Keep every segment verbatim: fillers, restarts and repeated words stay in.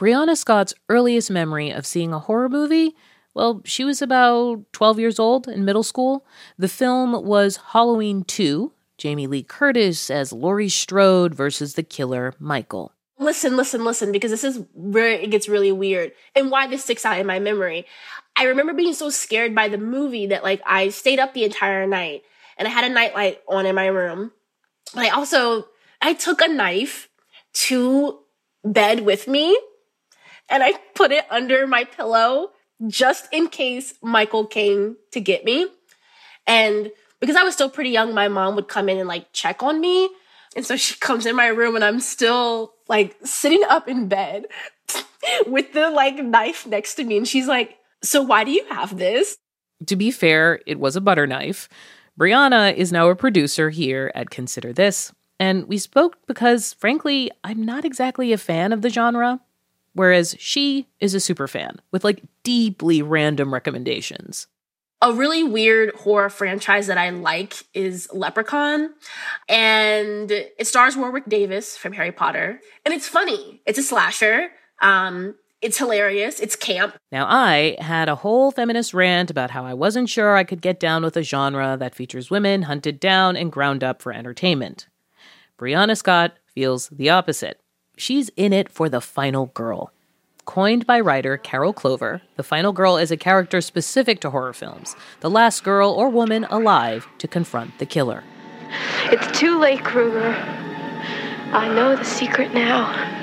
Brianna Scott's earliest memory of seeing a horror movie, well, she was about twelve years old in middle school. The film was Halloween two, Jamie Lee Curtis as Laurie Strode versus the killer Michael. Listen, listen, listen, because this is where it gets really weird and why this sticks out in my memory. I remember being so scared by the movie that, like, I stayed up the entire night and I had a nightlight on in my room. But I also, I took a knife to bed with me and I put it under my pillow just in case Michael came to get me. And because I was still pretty young, my mom would come in and, like, check on me. And so she comes in my room and I'm still, like, sitting up in bed with the, like, knife next to me. And she's like, so why do you have this? To be fair, it was a butter knife. Brianna is now a producer here at Consider This. And we spoke because, frankly, I'm not exactly a fan of the genre. Whereas she is a super fan with, like, deeply random recommendations. A really weird horror franchise that I like is Leprechaun. And it stars Warwick Davis from Harry Potter. And it's funny. It's a slasher. Um, it's hilarious. It's camp. Now, I had a whole feminist rant about how I wasn't sure I could get down with a genre that features women hunted down and ground up for entertainment. Brianna Scott feels the opposite. She's in it for the final girl. Coined by writer Carol Clover, the final girl is a character specific to horror films, the last girl or woman alive to confront the killer. It's too late, Krueger. I know the secret now.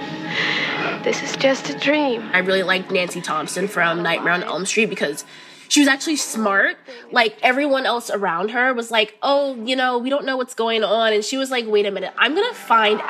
This is just a dream. I really liked Nancy Thompson from Nightmare on Elm Street because she was actually smart. Like, everyone else around her was like, oh, you know, we don't know what's going on. And she was like, wait a minute, I'm going to find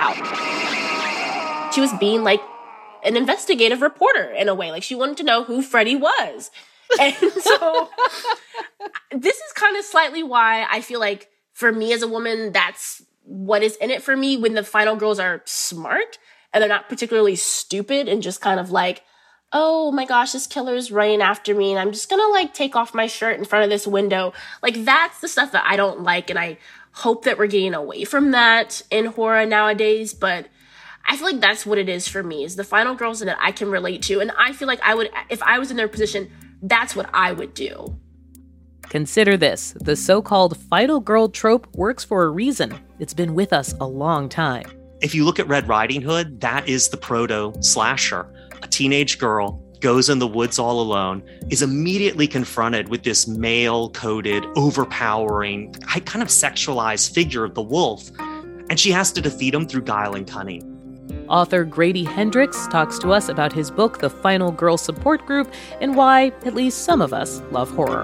out. She was being like an investigative reporter in a way. Like, she wanted to know who Freddy was. And so this is kind of slightly why I feel like for me as a woman, that's what is in it for me when the final girls are smart and they're not particularly stupid and just kind of like, oh my gosh, this killer's running after me and I'm just gonna like take off my shirt in front of this window. Like, that's the stuff that I don't like, and I hope that we're getting away from that in horror nowadays. But I feel like that's what it is for me, is the final girls that I can relate to. And I feel like I would, if I was in their position, that's what I would do. Consider this. The so-called final girl trope works for a reason. It's been with us a long time. If you look at Red Riding Hood, that is the proto-slasher. A teenage girl goes in the woods all alone, is immediately confronted with this male-coded, overpowering, kind of sexualized figure of the wolf, and she has to defeat him through guile and cunning. Author Grady Hendrix talks to us about his book, The Final Girl Support Group, and why at least some of us love horror.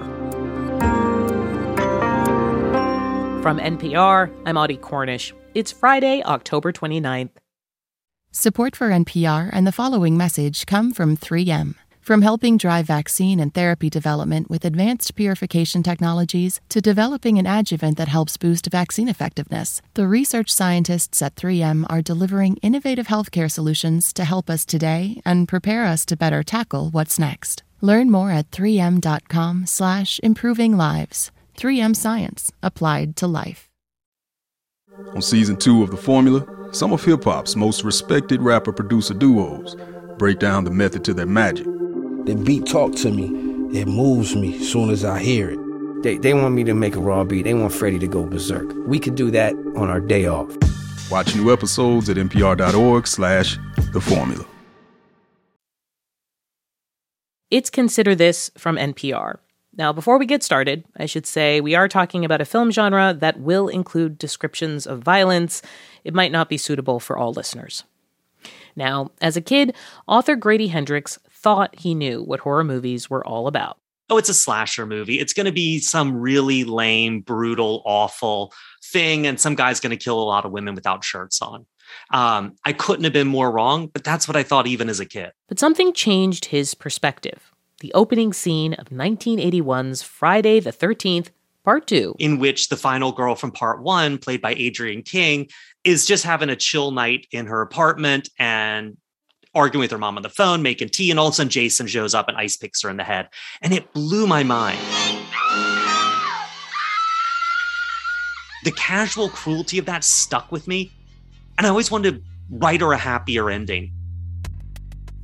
From N P R, I'm Audie Cornish. It's Friday, October twenty-ninth. Support for N P R and the following message come from three M. From helping drive vaccine and therapy development with advanced purification technologies to developing an adjuvant that helps boost vaccine effectiveness, the research scientists at three M are delivering innovative healthcare solutions to help us today and prepare us to better tackle what's next. Learn more at three m dot com slash improving lives. three M Science, applied to life. On season two of The Formula, some of hip-hop's most respected rapper-producer duos break down the method to their magic. The beat talk to me. It moves me as soon as I hear it. They they want me to make a raw beat. They want Freddie to go berserk. We could do that on our day off. Watch new episodes at npr.org slash the formula. It's Consider This from N P R. Now, before we get started, I should say we are talking about a film genre that will include descriptions of violence. It might not be suitable for all listeners. Now, as a kid, author Grady Hendrix thought he knew what horror movies were all about. Oh, it's a slasher movie. It's going to be some really lame, brutal, awful thing, and some guy's going to kill a lot of women without shirts on. Um, I couldn't have been more wrong, but that's what I thought even as a kid. But something changed his perspective. The opening scene of nineteen eighty-one's Friday the thirteenth, Part two. In which the final girl from Part one, played by Adrienne King, is just having a chill night in her apartment and arguing with her mom on the phone, making tea, and all of a sudden Jason shows up and ice picks her in the head. And it blew my mind. The casual cruelty of that stuck with me, and I always wanted to write her a happier ending.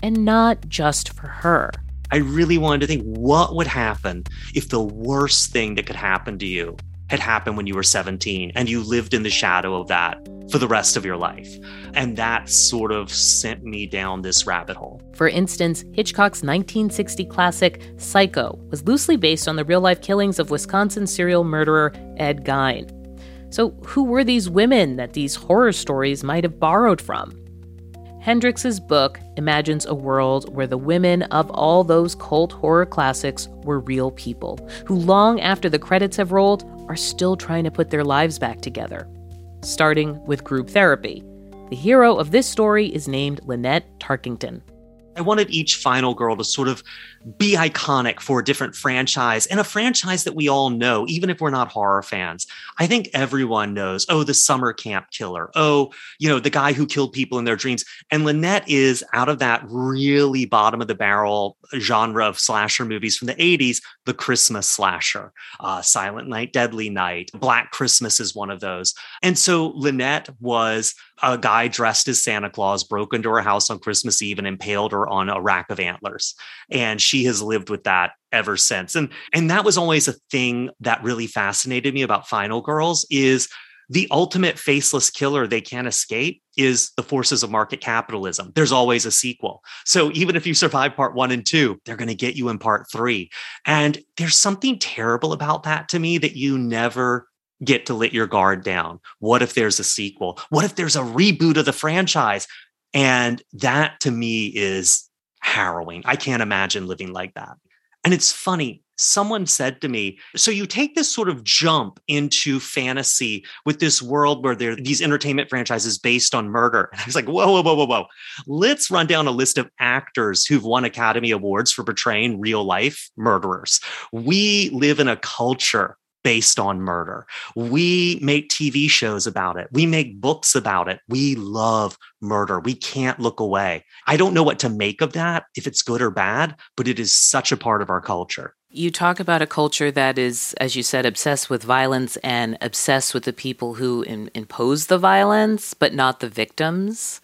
and not just for her. I really wanted to think, what would happen if the worst thing that could happen to you had happened when you were seventeen and you lived in the shadow of that for the rest of your life? And that sort of sent me down this rabbit hole. For instance, Hitchcock's nineteen sixty classic Psycho was loosely based on the real-life killings of Wisconsin serial murderer Ed Gein. So who were these women that these horror stories might have borrowed from? Hendrix's book imagines a world where the women of all those cult horror classics were real people who, long after the credits have rolled, are still trying to put their lives back together. Starting with group therapy. The hero of this story is named Lynette Tarkington. I wanted each final girl to sort of be iconic for a different franchise, and a franchise that we all know, even if we're not horror fans. I think everyone knows, oh, the summer camp killer. Oh, you know, the guy who killed people in their dreams. And Lynette is out of that really bottom of the barrel genre of slasher movies from the eighties, the Christmas slasher. Uh, Silent Night, Deadly Night, Black Christmas is one of those. And so Lynette was a guy dressed as Santa Claus, broke into her house on Christmas Eve and impaled her on a rack of antlers. And she has lived with that ever since. And, and that was always a thing that really fascinated me about Final Girls, is the ultimate faceless killer they can't escape is the forces of market capitalism. There's always a sequel. So even if you survive part one and two, they're going to get you in part three. And there's something terrible about that to me, that you never get to let your guard down. What if there's a sequel? What if there's a reboot of the franchise? And that to me is harrowing. I can't imagine living like that. And it's funny, someone said to me, so you take this sort of jump into fantasy with this world where there are these entertainment franchises based on murder. And I was like, whoa, whoa, whoa, whoa, whoa. Let's run down a list of actors who've won Academy Awards for portraying real life murderers. We live in a culture based on murder. We make T V shows about it. We make books about it. We love murder. We can't look away. I don't know what to make of that, if it's good or bad, but it is such a part of our culture. You talk about a culture that is, as you said, obsessed with violence and obsessed with the people who in, impose the violence, but not the victims.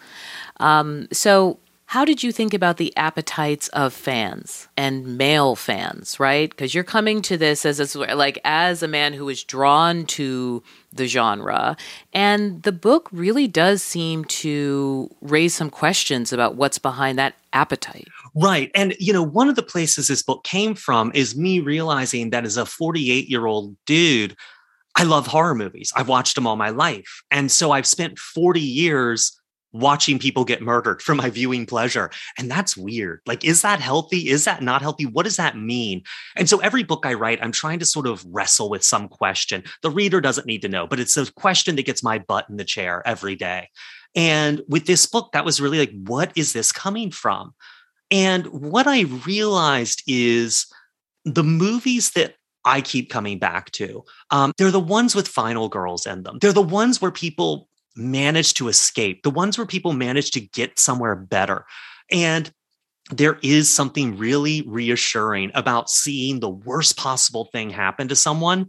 Um, so how did you think about the appetites of fans and male fans, right? Because you're coming to this as a, like as a man who is drawn to the genre, and the book really does seem to raise some questions about what's behind that appetite. Right. And, you know, one of the places this book came from is me realizing that as a forty-eight-year-old dude, I love horror movies. I've watched them all my life. And so I've spent forty years watching people get murdered for my viewing pleasure. And that's weird. Like, is that healthy? Is that not healthy? What does that mean? And so every book I write, I'm trying to sort of wrestle with some question. The reader doesn't need to know, but it's a question that gets my butt in the chair every day. And with this book, that was really like, what is this coming from? And what I realized is the movies that I keep coming back to, um, they're the ones with final girls in them. They're the ones where people manage to escape, the ones where people manage to get somewhere better. And there is something really reassuring about seeing the worst possible thing happen to someone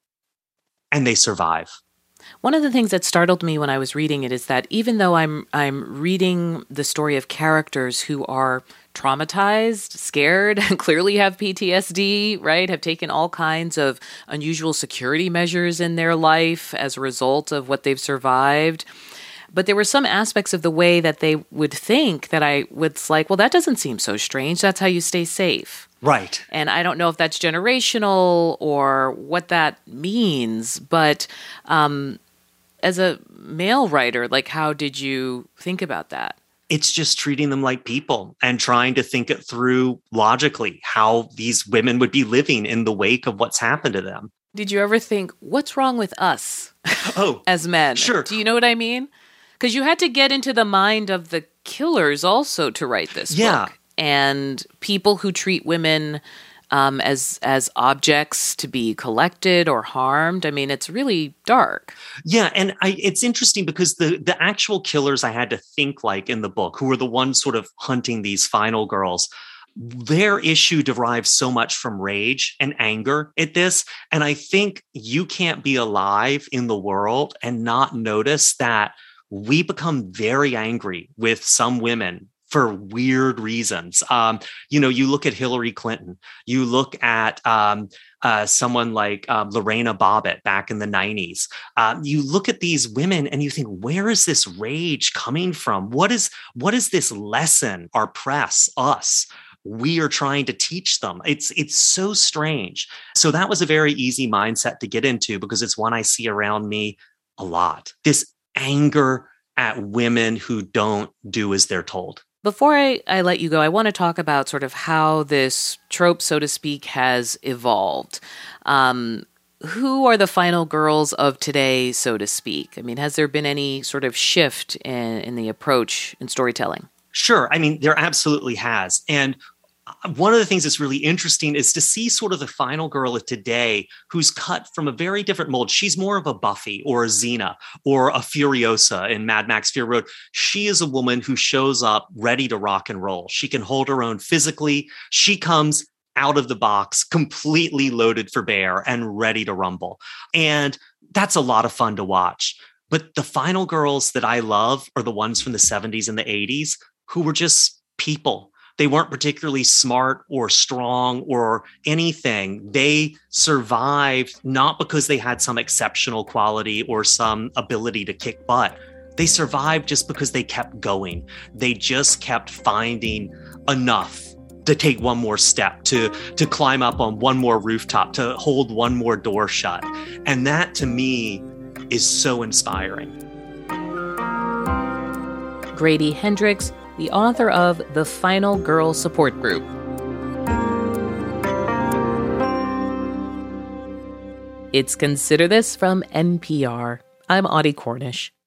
and they survive. One of the things that startled me when I was reading it is that even though I'm I'm reading the story of characters who are traumatized, scared, clearly have P T S D, right, have taken all kinds of unusual security measures in their life as a result of what they've survived, but there were some aspects of the way that they would think that I was like, well, that doesn't seem so strange. That's how you stay safe. Right. And I don't know if that's generational or what that means, but um, as a male writer, like, how did you think about that? It's just treating them like people and trying to think it through logically, how these women would be living in the wake of what's happened to them. Did you ever think, what's wrong with us oh, as men? Sure. Do you know what I mean? Because you had to get into the mind of the killers also to write this yeah. book. And people who treat women um, as as objects to be collected or harmed. I mean, it's really dark. Yeah, and I, it's interesting because the the actual killers I had to think like in the book, who were the ones sort of hunting these final girls, their issue derives so much from rage and anger at this. And I think you can't be alive in the world and not notice that we become very angry with some women for weird reasons. Um, you know, you look at Hillary Clinton, you look at um, uh, someone like um, Lorena Bobbitt back in the nineties. Um, you look at these women and you think, where is this rage coming from? What is what is this lesson our press, us, we are trying to teach them? It's it's so strange. So that was a very easy mindset to get into because it's one I see around me a lot. This anger at women who don't do as they're told. Before I, I let you go, I want to talk about sort of how this trope, so to speak, has evolved. Um, who are the final girls of today, so to speak? I mean, has there been any sort of shift in, in the approach in storytelling? Sure. I mean, there absolutely has. And one of the things that's really interesting is to see sort of the final girl of today who's cut from a very different mold. She's more of a Buffy or a Xena or a Furiosa in Mad Max Fury Road. She is a woman who shows up ready to rock and roll. She can hold her own physically. She comes out of the box completely loaded for bear and ready to rumble. And that's a lot of fun to watch. But the final girls that I love are the ones from the seventies and the eighties who were just people. They weren't particularly smart or strong or anything. They survived not because they had some exceptional quality or some ability to kick butt. They survived just because they kept going. They just kept finding enough to take one more step, to, to climb up on one more rooftop, to hold one more door shut. And that, to me, is so inspiring. Grady Hendrix, the author of The Final Girl Support Group. It's Consider This from N P R. I'm Audie Cornish.